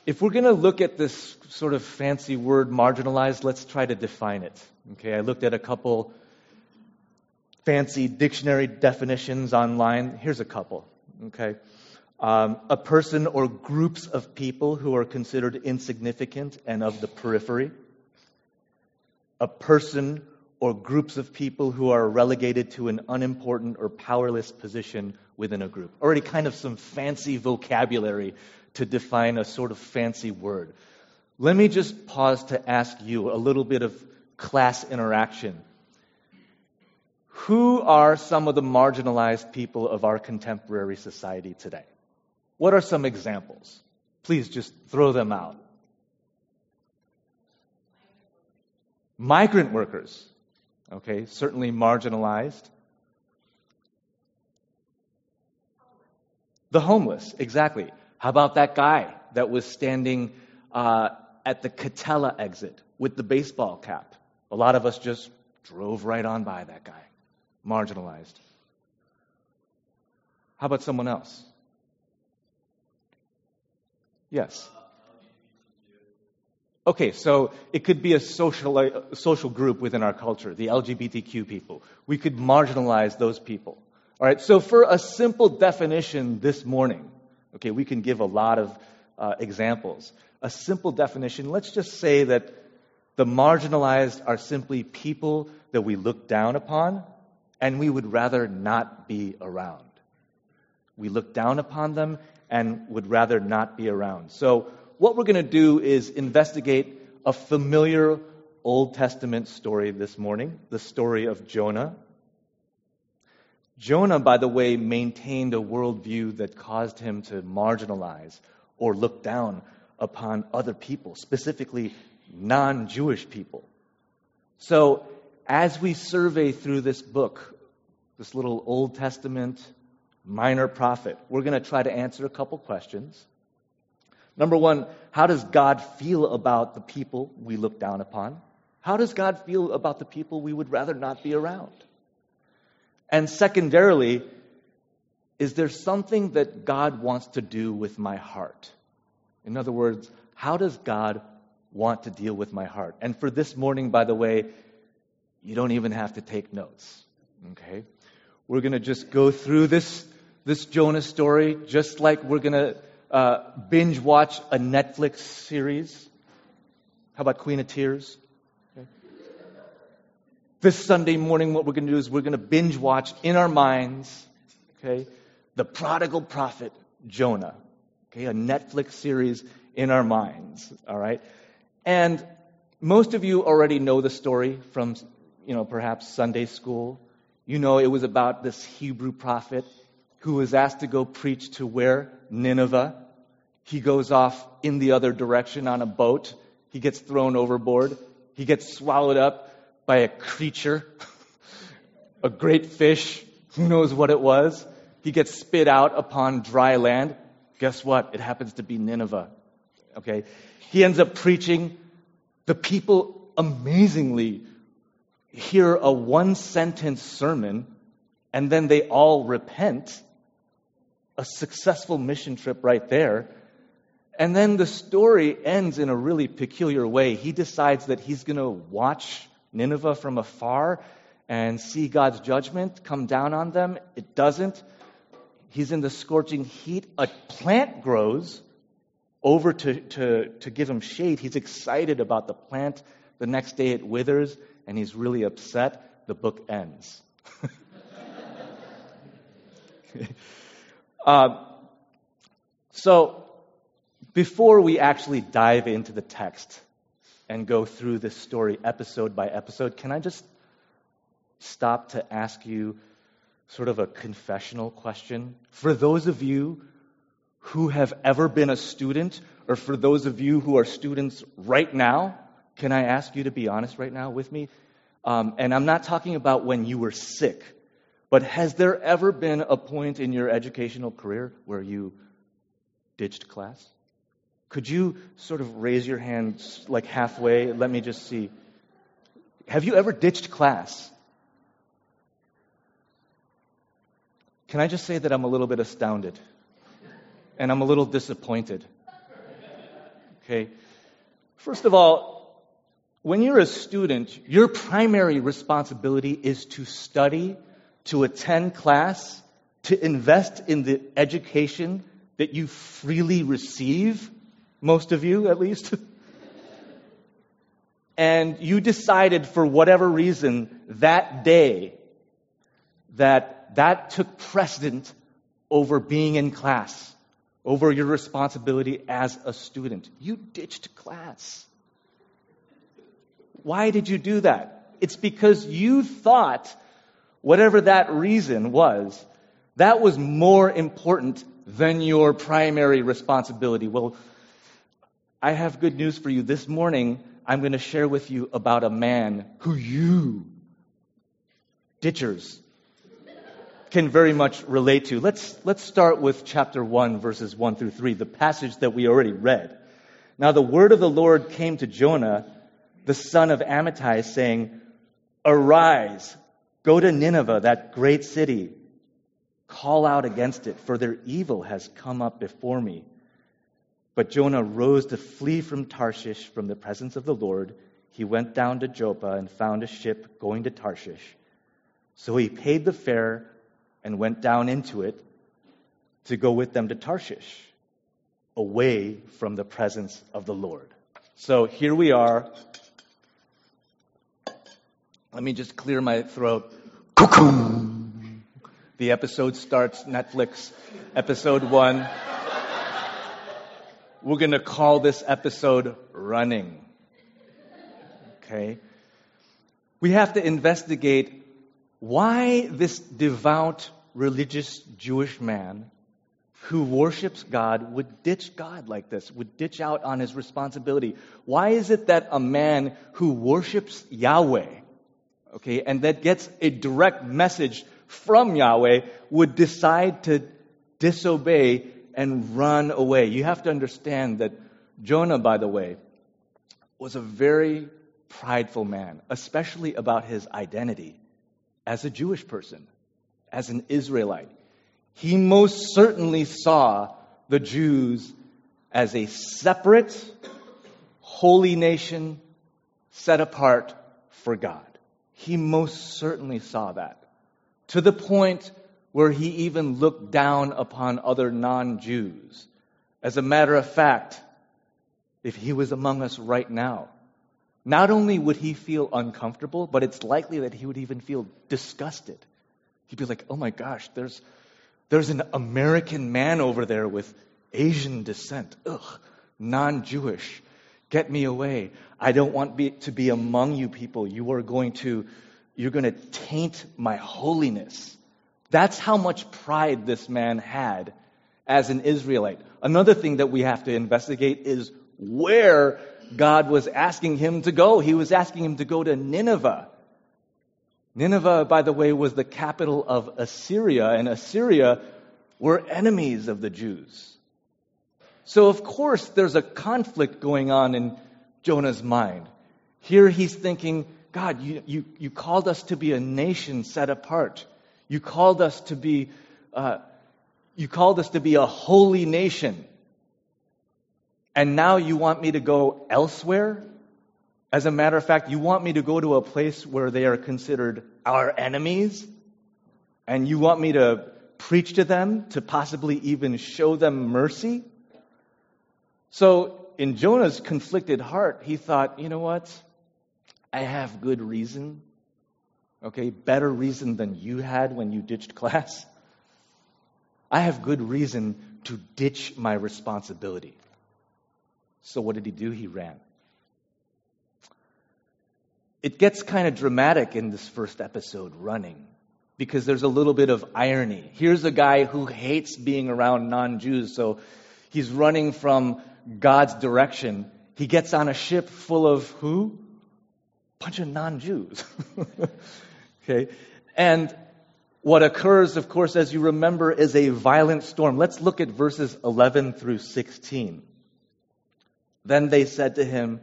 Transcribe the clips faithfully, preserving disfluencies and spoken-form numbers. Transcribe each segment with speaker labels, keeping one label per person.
Speaker 1: if we're going to look at this sort of fancy word marginalized, let's try to define it. Okay, I looked at a couple fancy dictionary definitions online. Here's a couple. Okay, um, a person or groups of people who are considered insignificant and of the periphery. A person or groups of people who are relegated to an unimportant or powerless position within a group. Already kind of some fancy vocabulary to define a sort of fancy word. Let me just pause to ask you a little bit of class interaction. Who are some of the marginalized people of our contemporary society today? What are some examples? Please just throw them out. Migrant workers. Okay, certainly marginalized. The homeless, exactly. How about that guy that was standing uh, at the Catella exit with the baseball cap? A lot of us just drove right on by that guy. Marginalized. How about someone else? Yes. Okay, so it could be a social a social group within our culture, the L G B T Q people. We could marginalize those people. All right, so for a simple definition this morning, okay, we can give a lot of uh, examples. A simple definition, let's just say that the marginalized are simply people that we look down upon and we would rather not be around. We look down upon them and would rather not be around. So what we're going to do is investigate a familiar Old Testament story this morning, the story of Jonah. Jonah, by the way, maintained a worldview that caused him to marginalize or look down upon other people, specifically non-Jewish people. So as we survey through this book, this little Old Testament minor prophet, we're going to try to answer a couple questions. Number one, how does God feel about the people we look down upon? How does God feel about the people we would rather not be around? And secondarily, is there something that God wants to do with my heart? In other words, how does God want to deal with my heart? And for this morning, by the way, you don't even have to take notes. Okay? We're going to just go through this, this Jonah story just like we're going to Uh, binge watch a Netflix series. How about Queen of Tears? Okay. This Sunday morning, what we're going to do is we're going to binge watch in our minds, okay, the prodigal prophet Jonah. Okay, a Netflix series in our minds. All right, and most of you already know the story from, you know, perhaps Sunday school. You know, it was about this Hebrew prophet who was asked to go preach to where? Nineveh. He goes off in the other direction on a boat. He gets thrown overboard. He gets swallowed up by a creature, a great fish. Who knows what it was? He gets spit out upon dry land. Guess what? It happens to be Nineveh. Okay. He ends up preaching. The people amazingly hear a one-sentence sermon, and then they all repent. A successful mission trip right there. And then the story ends in a really peculiar way. He decides that he's going to watch Nineveh from afar and see God's judgment come down on them. It doesn't. He's in the scorching heat. A plant grows over to, to, to give him shade. He's excited about the plant. The next day it withers, and he's really upset. The book ends. uh, so... Before we actually dive into the text and go through this story episode by episode, can I just stop to ask you sort of a confessional question? For those of you who have ever been a student, or for those of you who are students right now, can I ask you to be honest right now with me? Um, and I'm not talking about when you were sick, but has there ever been a point in your educational career where you ditched class? Could you sort of raise your hand like halfway? Let me just see. Have you ever ditched class? Can I just say that I'm a little bit astounded? And I'm a little disappointed. Okay? First of all, when you're a student, your primary responsibility is to study, to attend class, to invest in the education that you freely receive, most of you at least. And you decided for whatever reason that day that that took precedent over being in class, over your responsibility as a student. You ditched class. Why did you do that? It's because you thought whatever that reason was, that was more important than your primary responsibility. Well, I have good news for you. This morning, I'm going to share with you about a man who you, ditchers, can very much relate to. Let's, let's start with chapter one, verses one through three, the passage that we already read. Now the word of the Lord came to Jonah, the son of Amittai, saying, "Arise, go to Nineveh, that great city. Call out against it, for their evil has come up before me." But Jonah rose to flee from Tarshish from the presence of the Lord. He went down to Joppa and found a ship going to Tarshish. So he paid the fare and went down into it to go with them to Tarshish, away from the presence of the Lord. So here we are. Let me just clear my throat. The episode starts, Netflix, episode one. We're going to call this episode Running. Okay? We have to investigate why this devout, religious Jewish man who worships God would ditch God like this, would ditch out on his responsibility. Why is it that a man who worships Yahweh, okay, and that gets a direct message from Yahweh, would decide to disobey and run away? You have to understand that Jonah, by the way, was a very prideful man, especially about his identity as a Jewish person, as an Israelite. He most certainly saw the Jews as a separate, holy nation set apart for God. He most certainly saw that, to the point where he even looked down upon other non-Jews. As a matter of fact, if he was among us right now, not only would he feel uncomfortable, but it's likely that he would even feel disgusted. He'd be like, "Oh my gosh, there's there's an American man over there with Asian descent. Ugh, non-Jewish. Get me away. I don't want be, to be among you people. You are going to, you're going to taint my holiness." That's how much pride this man had as an Israelite. Another thing that we have to investigate is where God was asking him to go. He was asking him to go to Nineveh. Nineveh, by the way, was the capital of Assyria, and Assyria were enemies of the Jews. So, of course, there's a conflict going on in Jonah's mind. Here he's thinking, God, you, you, you called us to be a nation set apart. You called us to be, uh, you called us to be a holy nation. And now you want me to go elsewhere? As a matter of fact, you want me to go to a place where they are considered our enemies? And you want me to preach to them, to possibly even show them mercy? So in Jonah's conflicted heart, he thought, you know what? I have good reason. Okay, better reason than you had when you ditched class. I have good reason to ditch my responsibility. So what did he do? He ran. It gets kind of dramatic in this first episode, running, because there's a little bit of irony. Here's a guy who hates being around non-Jews, so he's running from God's direction. He gets on a ship full of who? Bunch of non-Jews. Okay? And what occurs, of course, as you remember, is a violent storm. Let's look at verses eleven through sixteen. Then they said to him,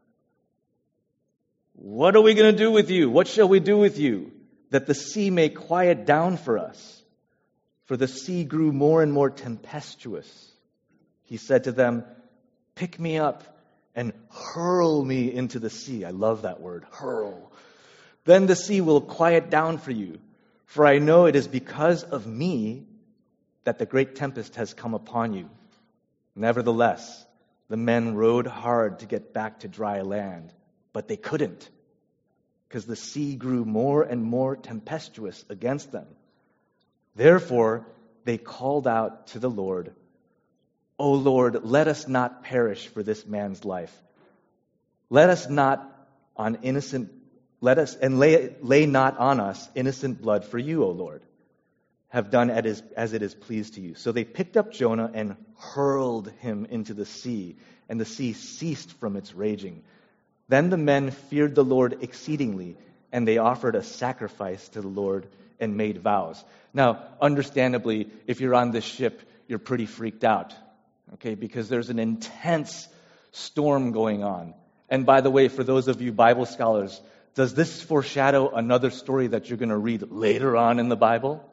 Speaker 1: "What are we going to do with you? What shall we do with you, that the sea may quiet down for us?" For the sea grew more and more tempestuous. He said to them, pick me up and hurl me into the sea. I love that word, hurl. Then the sea will quiet down for you, for I know it is because of me that the great tempest has come upon you. Nevertheless, the men rowed hard to get back to dry land, but they couldn't, because the sea grew more and more tempestuous against them. Therefore, they called out to the Lord, O Lord, let us not perish for this man's life. Let us not on innocent, let us, and lay, lay not on us innocent blood for you, O Lord. Have done as, as it is pleased to you. So they picked up Jonah and hurled him into the sea, and the sea ceased from its raging. Then the men feared the Lord exceedingly, and they offered a sacrifice to the Lord and made vows. Now, understandably, if you're on this ship, you're pretty freaked out, okay, because there's an intense storm going on. And by the way, for those of you Bible scholars, does this foreshadow another story that you're going to read later on in the Bible?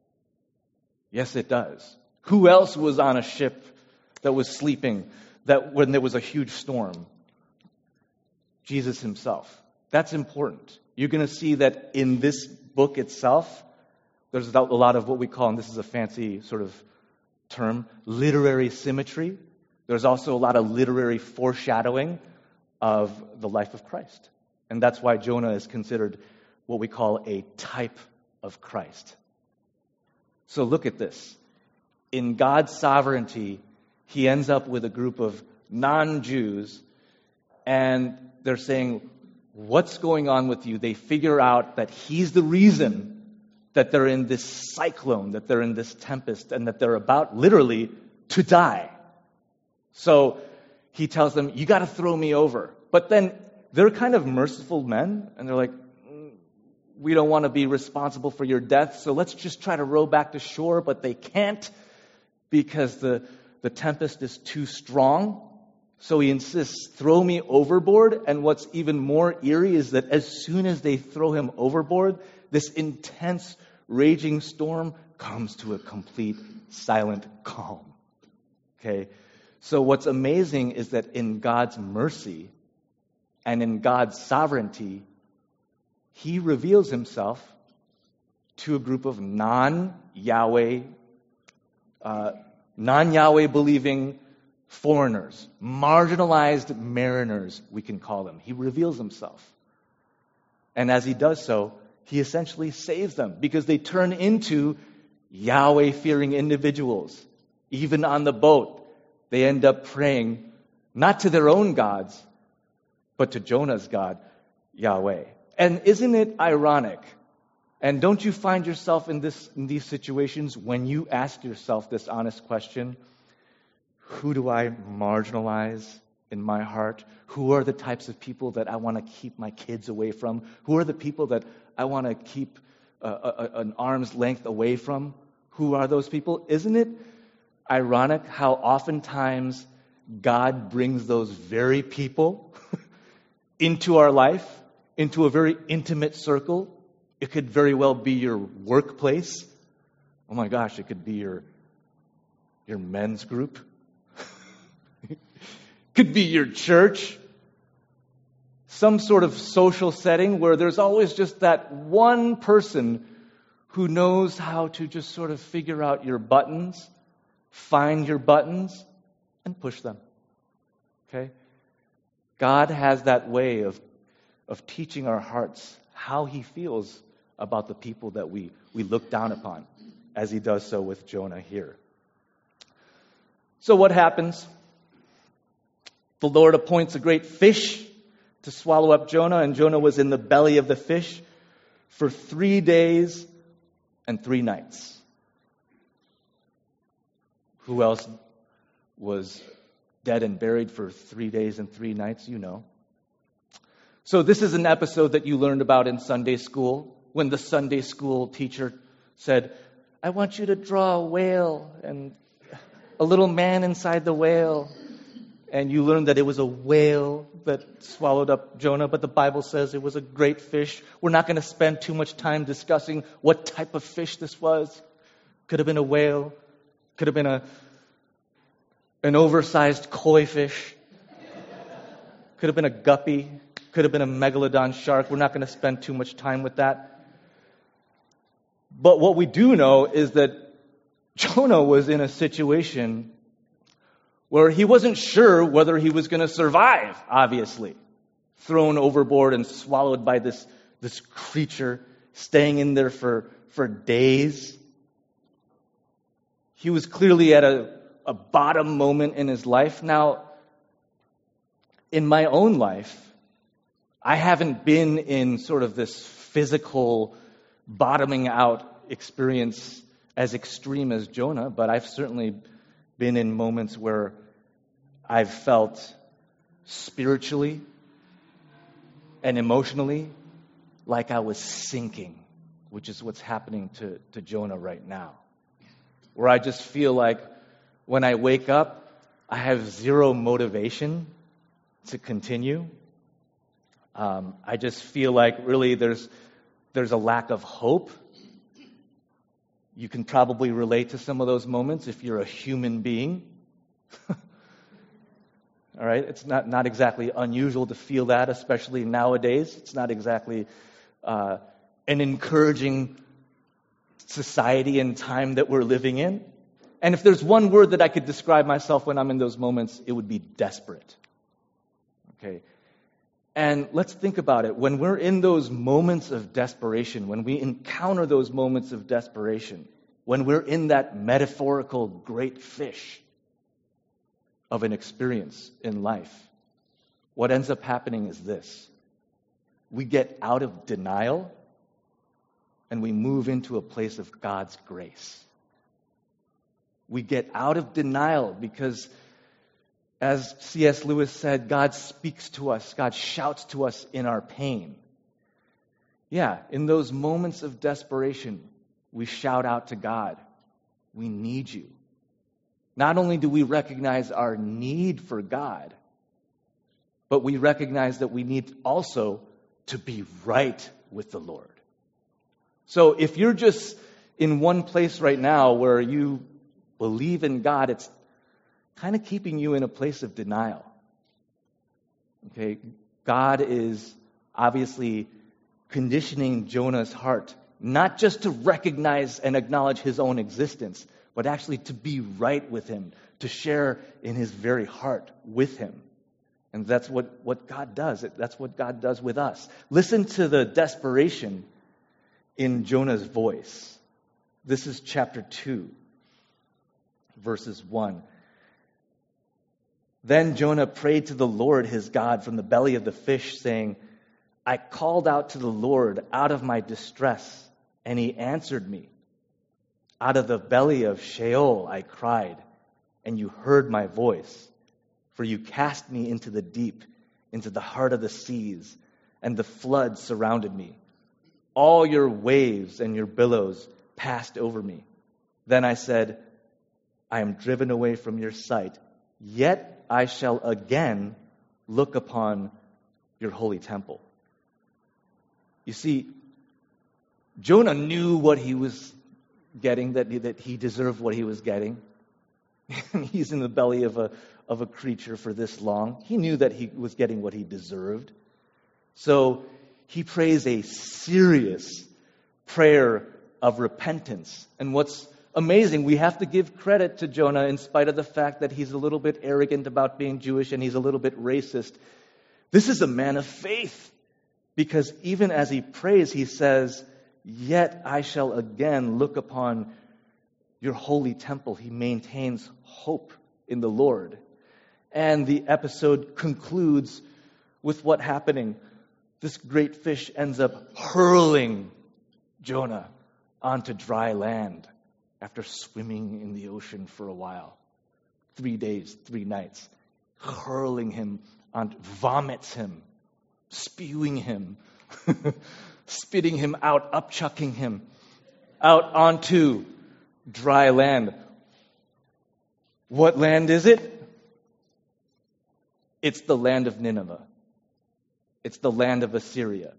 Speaker 1: Yes, it does. Who else was on a ship that was sleeping that when there was a huge storm? Jesus himself. That's important. You're going to see that in this book itself, there's a lot of what we call, and this is a fancy sort of term, literary symmetry. There's also a lot of literary foreshadowing of the life of Christ. And that's why Jonah is considered what we call a type of Christ. So look at this. In God's sovereignty, he ends up with a group of non-Jews, and they're saying, what's going on with you? They figure out that he's the reason that they're in this cyclone, that they're in this tempest, and that they're about literally to die. So he tells them, you got to throw me over. But then they're kind of merciful men, and they're like, we don't want to be responsible for your death, so let's just try to row back to shore, but they can't because the, the tempest is too strong. So he insists, throw me overboard. And what's even more eerie is that as soon as they throw him overboard, this intense, raging storm comes to a complete, silent calm. Okay? So what's amazing is that in God's mercy and in God's sovereignty, he reveals himself to a group of non-Yahweh, uh, non-Yahweh believing foreigners, marginalized mariners, we can call them. He reveals himself. And as he does so, he essentially saves them because they turn into Yahweh-fearing individuals. Even on the boat, they end up praying not to their own gods, but to Jonah's God, Yahweh. And isn't it ironic? And don't you find yourself in this in these situations when you ask yourself this honest question? Who do I marginalize in my heart? Who are the types of people that I want to keep my kids away from? Who are the people that I want to keep uh, a, an arm's length away from? Who are those people? Isn't it ironic how oftentimes God brings those very people into our life? Into a very intimate circle. It could very well be your workplace. Oh my gosh, it could be your, your men's group. Could be your church. Some sort of social setting where there's always just that one person who knows how to just sort of figure out your buttons, find your buttons, and push them. Okay? God has that way of of teaching our hearts how he feels about the people that we, we look down upon, as he does so with Jonah here. So what happens? The Lord appoints a great fish to swallow up Jonah, and Jonah was in the belly of the fish for three days and three nights. Who else was dead and buried for three days and three nights? You know. So this is an episode that you learned about in Sunday school, when the Sunday school teacher said, I want you to draw a whale and a little man inside the whale. And you learned that it was a whale that swallowed up Jonah, but the Bible says it was a great fish. We're not going to spend too much time discussing what type of fish this was. Could have been a whale. Could have been a an oversized koi fish. could have been a guppy, could have been a megalodon shark. We're not going to spend too much time with that. But what we do know is that Jonah was in a situation where he wasn't sure whether he was going to survive, obviously. Thrown overboard and swallowed by this, this creature, staying in there for, for days. He was clearly at a, a bottom moment in his life. Now, in my own life, I haven't been in sort of this physical bottoming out experience as extreme as Jonah, but I've certainly been in moments where I've felt spiritually and emotionally like I was sinking, which is what's happening to, to Jonah right now. Where I just feel like when I wake up, I have zero motivation to continue. Um, I just feel like really there's there's a lack of hope. You can probably relate to some of those moments if you're a human being. All right, it's not, not exactly unusual to feel that, especially nowadays. It's not exactly uh, an encouraging society and time that we're living in. And if there's one word that I could describe myself when I'm in those moments, it would be desperate. Okay, and let's think about it. When we're in those moments of desperation, when we encounter those moments of desperation, when we're in that metaphorical great fish of an experience in life, what ends up happening is this. We get out of denial and we move into a place of God's grace. We get out of denial because, as C S Lewis said, God speaks to us, God shouts to us in our pain. Yeah, in those moments of desperation, we shout out to God, we need you. Not only do we recognize our need for God, but we recognize that we need also to be right with the Lord. So if you're just in one place right now where you believe in God, it's kind of keeping you in a place of denial. Okay, God is obviously conditioning Jonah's heart, not just to recognize and acknowledge his own existence, but actually to be right with him, to share in his very heart with him. And that's what, what God does. That's what God does with us. Listen to the desperation in Jonah's voice. This is chapter two, verses one. Then Jonah prayed to the Lord his God from the belly of the fish, saying, I called out to the Lord out of my distress, and he answered me. Out of the belly of Sheol I cried, and you heard my voice. For you cast me into the deep, into the heart of the seas, and the flood surrounded me. All your waves and your billows passed over me. Then I said, I am driven away from your sight, yet I shall again look upon your holy temple. You see, Jonah knew what he was getting, that he, that he deserved what he was getting. He's in the belly of a of a creature for this long. He knew that he was getting what he deserved. So he prays a serious prayer of repentance. And what's amazing, we have to give credit to Jonah in spite of the fact that he's a little bit arrogant about being Jewish and he's a little bit racist. This is a man of faith, because even as he prays, he says, yet I shall again look upon your holy temple. He maintains hope in the Lord. And the episode concludes with what happening. This great fish ends up hurling Jonah onto dry land after swimming in the ocean for a while. Three days, three nights. Hurling him, on, vomits him, spewing him, spitting him out, upchucking him out onto dry land. What land is it? It's the land of Nineveh. It's the land of Assyria.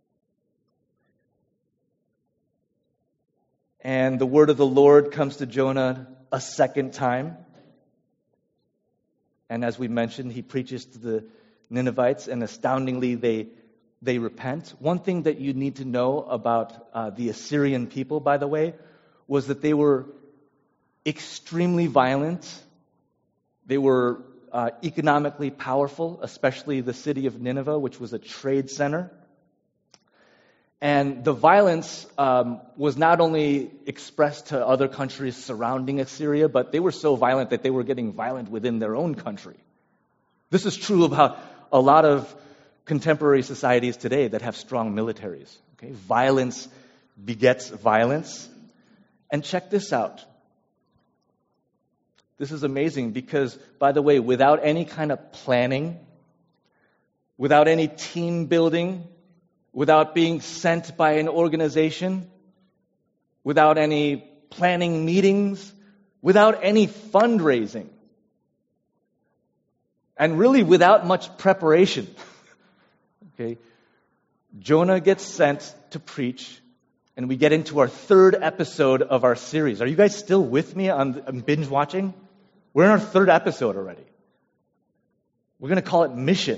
Speaker 1: And the word of the Lord comes to Jonah a second time. And as we mentioned, he preaches to the Ninevites, and astoundingly, they they repent. One thing that you need to know about uh, the Assyrian people, by the way, was that they were extremely violent. They were uh, economically powerful, especially the city of Nineveh, which was a trade center. And the violence um, was not only expressed to other countries surrounding Assyria, but they were so violent that they were getting violent within their own country. This is true about a lot of contemporary societies today that have strong militaries. Okay? Violence begets violence. And check this out. This is amazing because, by the way, without any kind of planning, without any team building, without being sent by an organization, without any planning meetings, without any fundraising, and really without much preparation, okay, Jonah gets sent to preach, and we get into our third episode of our series. Are you guys still with me on, on binge watching? We're in our third episode already. We're going to call it Mission.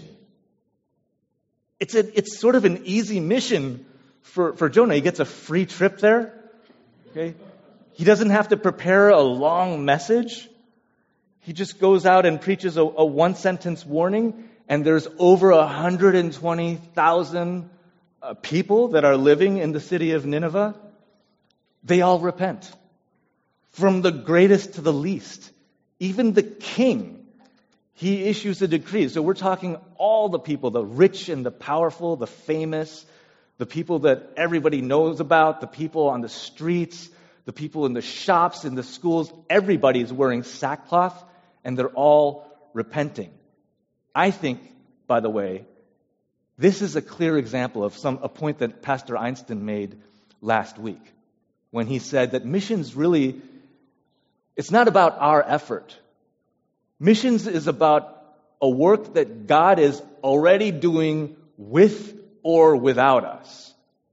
Speaker 1: It's a, it's sort of an easy mission for, for Jonah. He gets a free trip there. Okay? He doesn't have to prepare a long message. He just goes out and preaches a, a one-sentence warning, and there's over one hundred twenty thousand uh, people that are living in the city of Nineveh. They all repent. From the greatest to the least. Even the king, he issues a decree. So we're talking all the people, the rich and the powerful, the famous, the people that everybody knows about, the people on the streets, the people in the shops, in the schools. Everybody's wearing sackcloth, and they're all repenting. I think, by the way, this is a clear example of some a point that Pastor Einstein made last week when he said that missions really, it's not about our effort. Missions is about a work that God is already doing with or without us.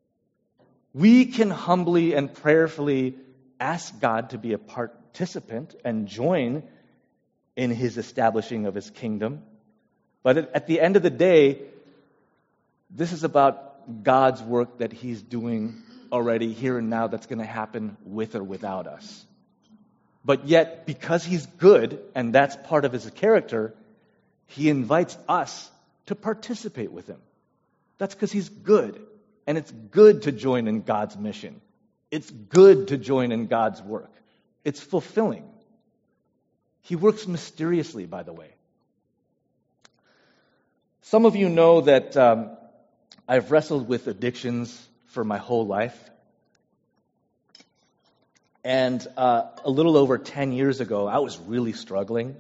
Speaker 1: We can humbly and prayerfully ask God to be a participant and join in His establishing of His kingdom. But at the end of the day, this is about God's work that He's doing already here and now that's going to happen with or without us. But yet, because He's good, and that's part of His character, He invites us to participate with Him. That's because He's good. And it's good to join in God's mission. It's good to join in God's work. It's fulfilling. He works mysteriously, by the way. Some of you know that um, I've wrestled with addictions for my whole life. And uh, a little over ten years ago, I was really struggling.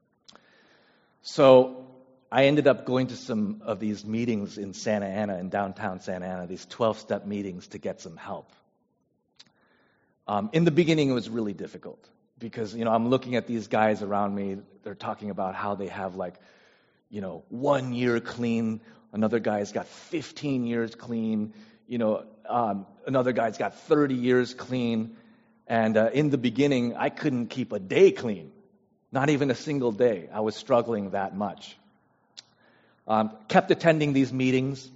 Speaker 1: So I ended up going to some of these meetings in Santa Ana, in downtown Santa Ana, these twelve-step meetings to get some help. Um, in the beginning, it was really difficult because, you know, I'm looking at these guys around me. They're talking about how they have, like, you know, one year clean. Another guy's got fifteen years clean. You know, um, another guy's got thirty years clean. And uh, in the beginning, I couldn't keep a day clean. Not even a single day. I was struggling that much. Um, kept attending these meetings.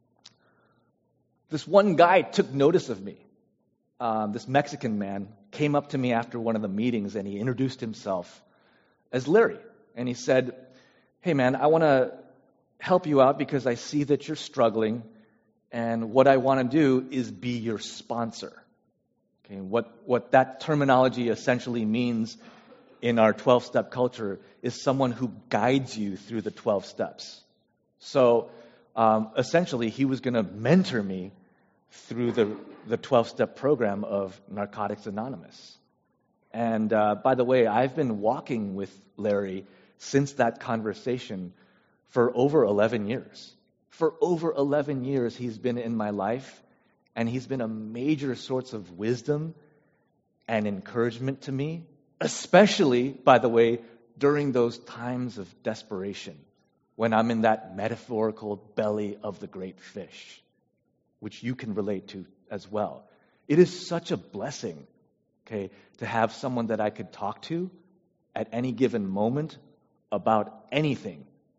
Speaker 1: This one guy took notice of me. Um, this Mexican man came up to me after one of the meetings and he introduced himself as Larry. And he said, "Hey man, I want to help you out because I see that you're struggling. And what I want to do is be your sponsor." Okay, what, what that terminology essentially means in our twelve-step culture is someone who guides you through the twelve steps. So um, essentially, he was going to mentor me through the, the twelve-step program of Narcotics Anonymous. And uh, by the way, I've been walking with Larry since that conversation for over eleven years. For over eleven years, he's been in my life, and he's been a major source of wisdom and encouragement to me, especially, by the way, during those times of desperation, when I'm in that metaphorical belly of the great fish, which you can relate to as well. It is such a blessing, okay, to have someone that I could talk to at any given moment about anything.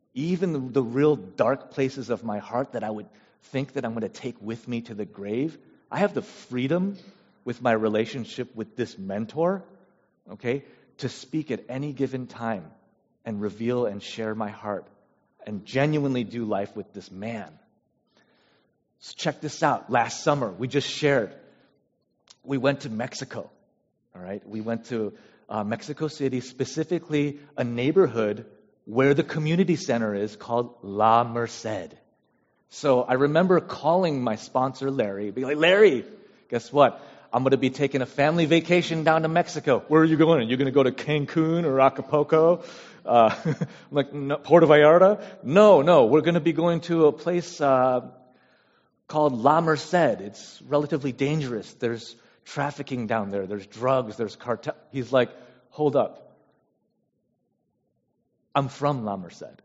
Speaker 1: even the, the real dark places of my heart that I would think that I'm going to take with me to the grave, I have the freedom with my relationship with this mentor, okay, to speak at any given time and reveal and share my heart and genuinely do life with this man. So check this out. Last summer, we just shared, we went to Mexico, all right? We went to uh, Mexico City, specifically a neighborhood where the community center is called La Merced. So I remember calling my sponsor, Larry, being like, Larry, guess what? I'm going to be taking a family vacation down to Mexico. Where are you going? Are you going to go to Cancun or Acapulco? Uh, I'm like, no, Puerto Vallarta? No, no. We're going to be going to a place uh, called La Merced. It's relatively dangerous. There's trafficking down there. There's drugs. There's cartel. He's like, hold up. I'm from La Merced.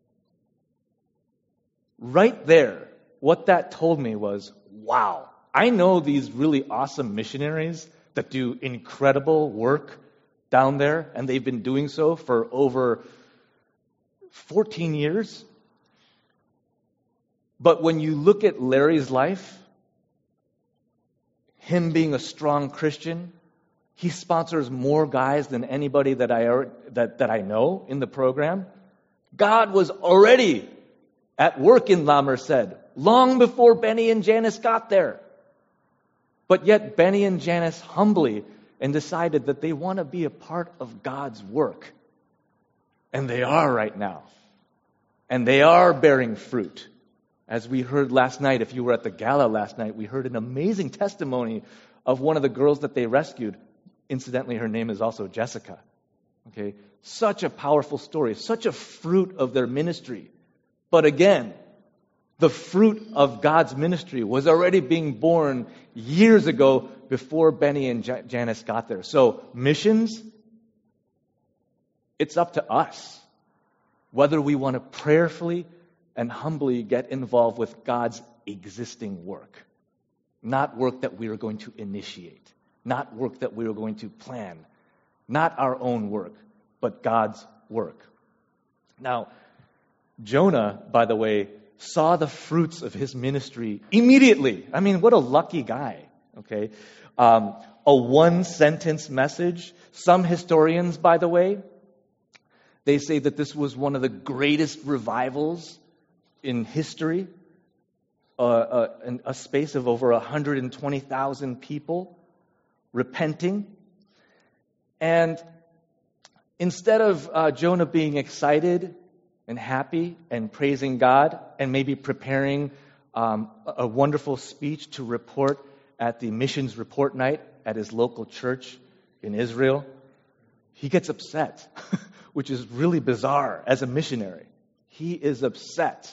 Speaker 1: Right there, what that told me was, wow, I know these really awesome missionaries that do incredible work down there, and they've been doing so for over fourteen years. But when you look at Larry's life, him being a strong Christian, he sponsors more guys than anybody that I that, that I know in the program. God was already at work in La Merced long before Benny and Janice got there. But yet Benny and Janice humbly and decided that they want to be a part of God's work. And they are right now. And they are bearing fruit. As we heard last night, if you were at the gala last night, we heard an amazing testimony of one of the girls that they rescued. Incidentally, her name is also Jessica. Okay, such a powerful story, such a fruit of their ministry. But again, the fruit of God's ministry was already being born years ago before Benny and J- Janice got there. So missions, it's up to us whether we want to prayerfully and humbly get involved with God's existing work. Not work that we are going to initiate. Not work that we are going to plan. Not our own work, but God's work. Now, Jonah, by the way, saw the fruits of his ministry immediately. I mean, what a lucky guy, okay? Um, a one-sentence message. Some historians, by the way, they say that this was one of the greatest revivals in history. Uh, uh, in a space of over one hundred twenty thousand people repenting. And instead of uh, Jonah being excited and happy and praising God and maybe preparing um, a wonderful speech to report at the missions report night at his local church in Israel, he gets upset, which is really bizarre as a missionary. He is upset.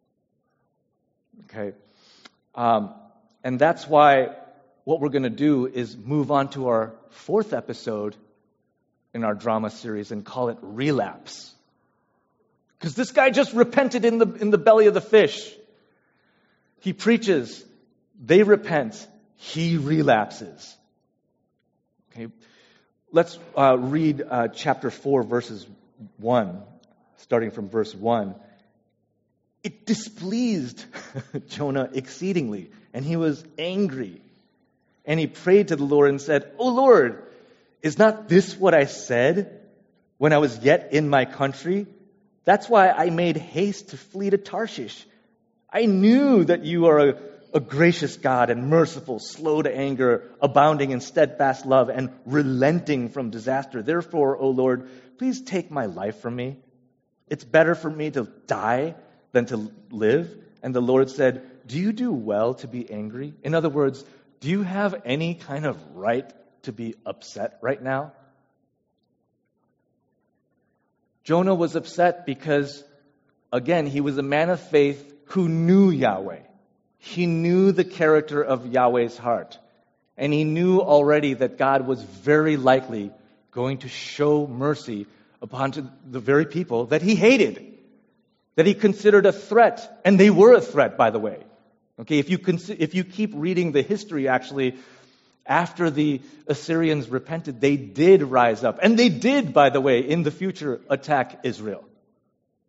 Speaker 1: Okay. Um, and that's why what we're going to do is move on to our fourth episode in our drama series and call it Relapse. Because this guy just repented in the in the belly of the fish. He preaches, they repent, he relapses. Okay, let's uh, read uh, chapter four, verses one, starting from verse one. It displeased Jonah exceedingly, and he was angry. And he prayed to the Lord and said, "O Lord, is not this what I said when I was yet in my country? That's why I made haste to flee to Tarshish. I knew that you are a, a gracious God and merciful, slow to anger, abounding in steadfast love, and relenting from disaster. Therefore, O Lord, please take my life from me. It's better for me to die than to live." And the Lord said, "Do you do well to be angry?" In other words, do you have any kind of right to be upset right now? Jonah was upset because, again, he was a man of faith who knew Yahweh. He knew the character of Yahweh's heart. And he knew already that God was very likely going to show mercy upon the very people that he hated, that he considered a threat. And they were a threat, by the way. Okay, if you consi- if you keep reading the history, actually, after the Assyrians repented, they did rise up. And they did, by the way, in the future, attack Israel.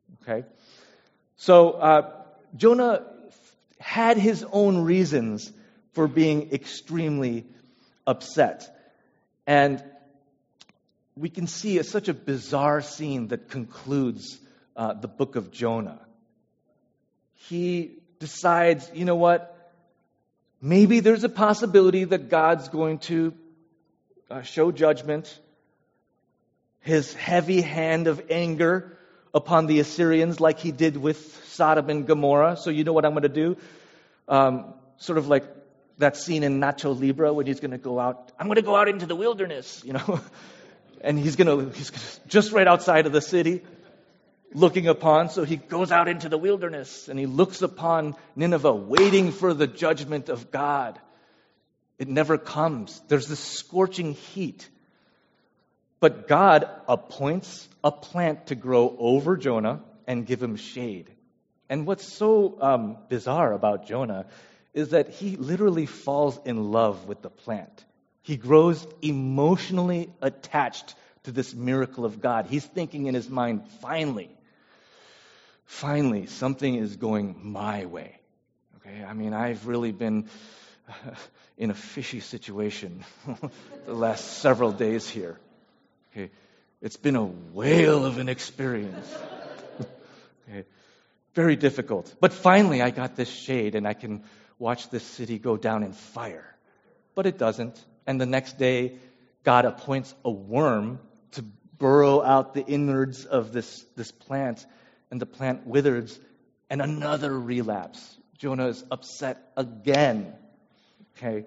Speaker 1: Okay? So uh, Jonah had his own reasons for being extremely upset. And we can see a, such a bizarre scene that concludes uh, the book of Jonah. He decides, you know what? Maybe there's a possibility that God's going to uh, show judgment, his heavy hand of anger upon the Assyrians like he did with Sodom and Gomorrah. So you know what I'm going to do? Um, sort of like that scene in Nacho Libre when he's going to go out. I'm going to go out into the wilderness, you know. And he's going to, he's gonna, just right outside of the city, looking upon. So he goes out into the wilderness and he looks upon Nineveh, waiting for the judgment of God. It never comes. There's this scorching heat. But God appoints a plant to grow over Jonah and give him shade. And what's so um, bizarre about Jonah is that he literally falls in love with the plant. He grows emotionally attached to this miracle of God. He's thinking in his mind, finally, finally, something is going my way. Okay, I mean, I've really been in a fishy situation the last several days here. Okay, it's been a whale of an experience. Okay, very difficult. But finally, I got this shade, and I can watch this city go down in fire. But it doesn't. And the next day, God appoints a worm to burrow out the innards of this, this plant, and the plant withers, and another relapse. Jonah is upset again. Okay.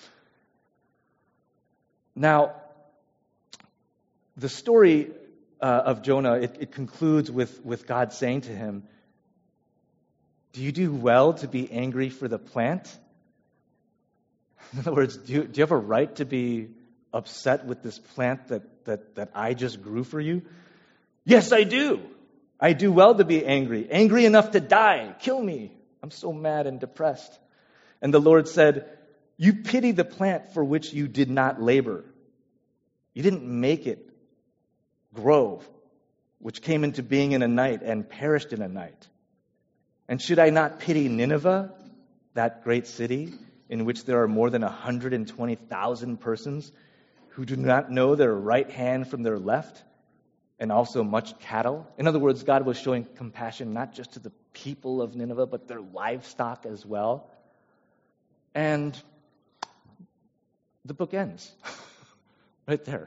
Speaker 1: Now, the story uh, of Jonah, it, it concludes with, with God saying to him, do you do well to be angry for the plant? In other words, do you, do you have a right to be upset with this plant that, that, that I just grew for you? Yes, I do. I do well to be angry. Angry enough to die. Kill me. I'm so mad and depressed. And the Lord said, you pity the plant for which you did not labor. You didn't make it grow, which came into being in a night and perished in a night. And should I not pity Nineveh, that great city, in which there are more than one hundred twenty thousand persons who do not know their right hand from their left, and also much cattle? In other words, God was showing compassion not just to the people of Nineveh, but their livestock as well. And the book ends right there.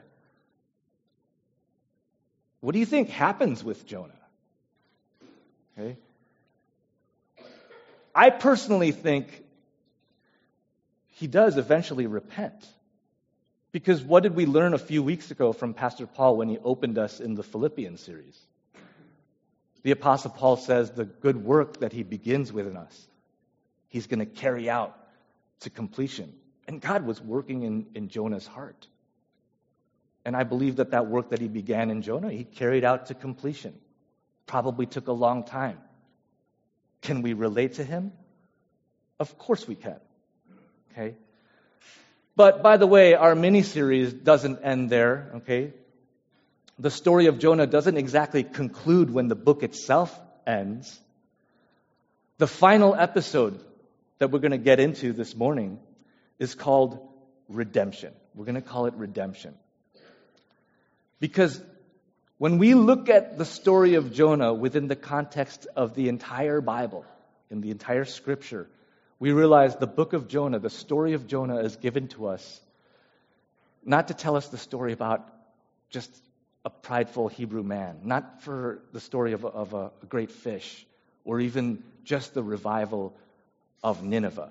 Speaker 1: What do you think happens with Jonah? Okay. I personally think he does eventually repent. Because what did we learn a few weeks ago from Pastor Paul when he opened us in the Philippians series? The Apostle Paul says the good work that he begins within us, he's going to carry out to completion. And God was working in, in Jonah's heart. And I believe that that work that he began in Jonah, he carried out to completion. Probably took a long time. Can we relate to him? Of course we can. Okay? But by the way, our mini-series doesn't end there, okay? The story of Jonah doesn't exactly conclude when the book itself ends. The final episode that we're going to get into this morning is called Redemption. We're going to call it Redemption. Because when we look at the story of Jonah within the context of the entire Bible, in the entire Scripture, we realize the book of Jonah, the story of Jonah is given to us not to tell us the story about just a prideful Hebrew man, not for the story of a, of a great fish, or even just the revival of Nineveh.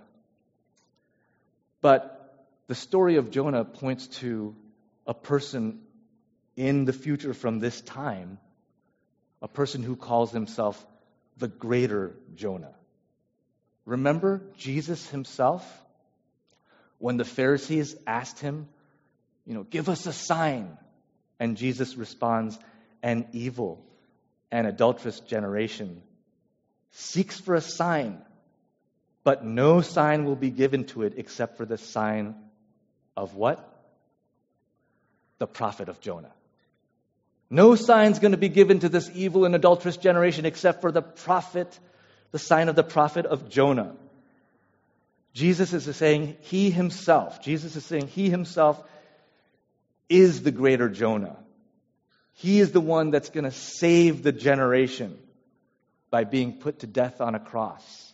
Speaker 1: But the story of Jonah points to a person in the future from this time, a person who calls himself the greater Jonah. Remember Jesus himself? When the Pharisees asked him, you know, give us a sign. And Jesus responds, an evil and adulterous generation seeks for a sign, but no sign will be given to it except for the sign of what? The prophet of Jonah. No sign's going to be given to this evil and adulterous generation except for the prophet, the sign of the prophet of Jonah. Jesus is saying he himself, Jesus is saying he himself is the greater Jonah. He is the one that's going to save the generation by being put to death on a cross.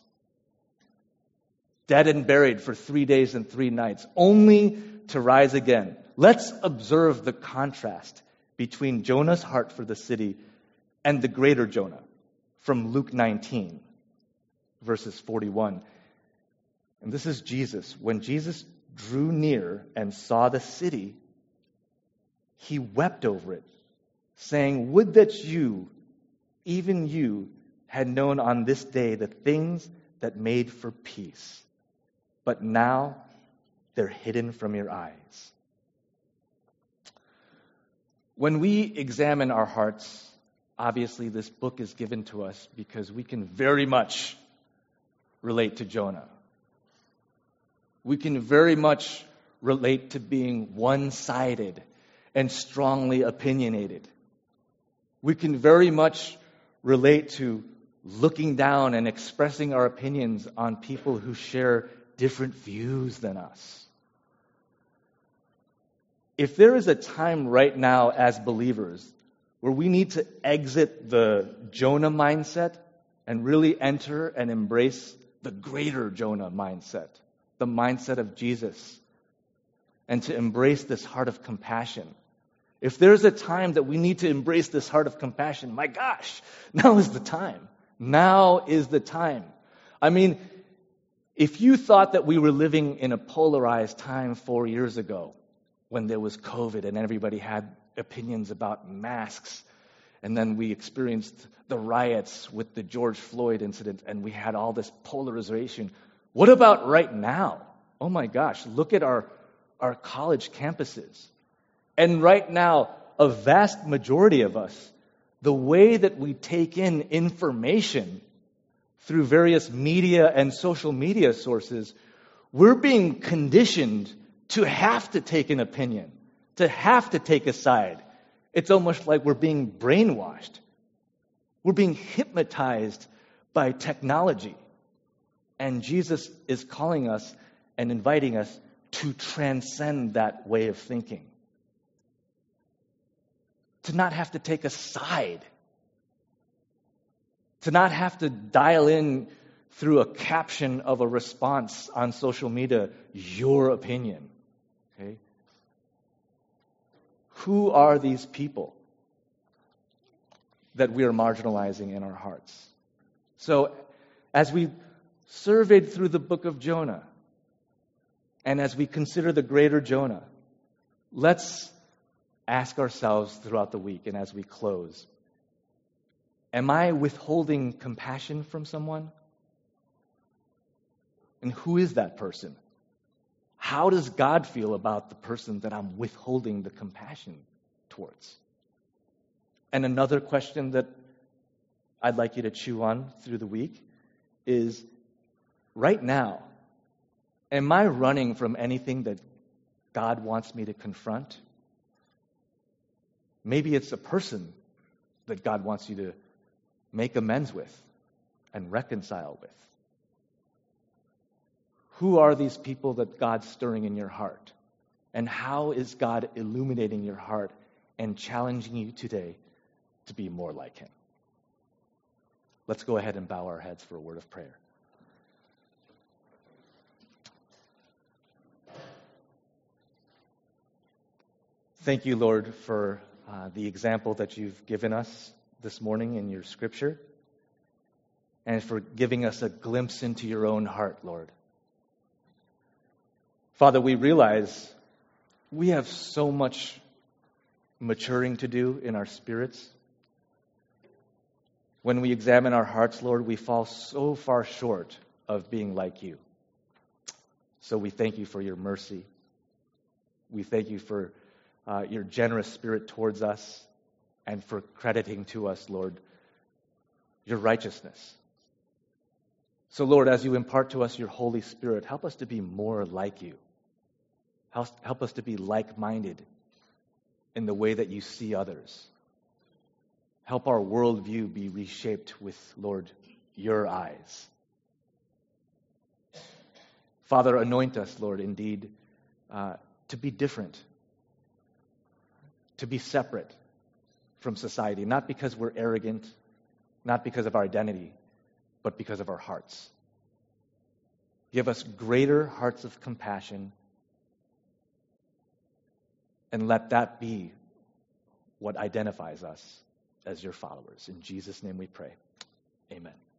Speaker 1: Dead and buried for three days and three nights, only to rise again. Let's observe the contrast between Jonah's heart for the city and the greater Jonah from Luke nineteen, verses forty-one. And this is Jesus. When Jesus drew near and saw the city, he wept over it, saying, "Would that you, even you, had known on this day the things that made for peace. But now they're hidden from your eyes." When we examine our hearts, obviously this book is given to us because we can very much relate to Jonah. We can very much relate to being one-sided and strongly opinionated. We can very much relate to looking down and expressing our opinions on people who share different views than us. If there is a time right now as believers where we need to exit the Jonah mindset and really enter and embrace the greater Jonah mindset, the mindset of Jesus, and to embrace this heart of compassion. If there's a time that we need to embrace this heart of compassion, my gosh, now is the time. Now is the time. I mean, if you thought that we were living in a polarized time four years ago when there was COVID and everybody had opinions about masks, and then we experienced the riots with the George Floyd incident and we had all this polarization, what about right now? Oh my gosh, look at our, our college campuses. And right now, a vast majority of us, the way that we take in information through various media and social media sources, we're being conditioned to have to take an opinion, to have to take a side. It's almost like we're being brainwashed. We're being hypnotized by technology. And Jesus is calling us and inviting us to transcend that way of thinking. To not have to take a side. To not have to dial in through a caption of a response on social media, your opinion. Okay? Who are these people that we are marginalizing in our hearts? So, as we surveyed through the book of Jonah, and as we consider the greater Jonah, let's ask ourselves throughout the week and as we close, am I withholding compassion from someone? And who is that person? How does God feel about the person that I'm withholding the compassion towards? And another question that I'd like you to chew on through the week is, right now, am I running from anything that God wants me to confront? Maybe it's a person that God wants you to make amends with and reconcile with. Who are these people that God's stirring in your heart? And how is God illuminating your heart and challenging you today to be more like Him? Let's go ahead and bow our heads for a word of prayer. Thank you, Lord, for uh, the example that you've given us this morning in your scripture, and for giving us a glimpse into your own heart, Lord. Father, we realize we have so much maturing to do in our spirits. When we examine our hearts, Lord, we fall so far short of being like you. So we thank you for your mercy. We thank you for uh, your generous spirit towards us and for crediting to us, Lord, your righteousness. So, Lord, as you impart to us your Holy Spirit, help us to be more like you. Help, help us to be like-minded in the way that you see others. Help our worldview be reshaped with, Lord, your eyes. Father, anoint us, Lord, indeed, uh, to be different, to be separate from society, not because we're arrogant, not because of our identity, but because of our hearts. Give us greater hearts of compassion, and let that be what identifies us as your followers. In Jesus' name we pray. Amen.